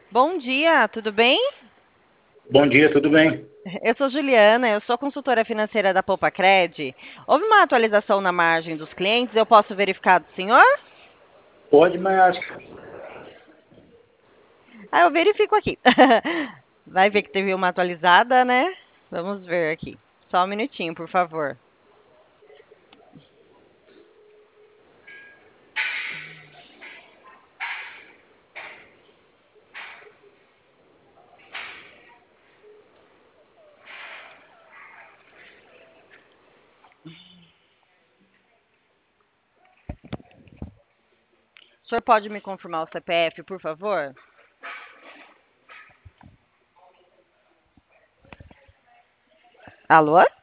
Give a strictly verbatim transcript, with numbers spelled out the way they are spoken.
Bom dia, tudo bem? Bom dia, tudo bem? Eu sou Juliana, eu sou consultora financeira da Poupa Cred. Houve uma atualização na margem dos clientes, eu posso verificar do senhor? Pode, mas acho que Ah, eu verifico aqui. Vai ver que teve uma atualizada, né? Vamos ver aqui. Só um minutinho, por favor. O senhor pode me confirmar o C P F, por favor? Alô?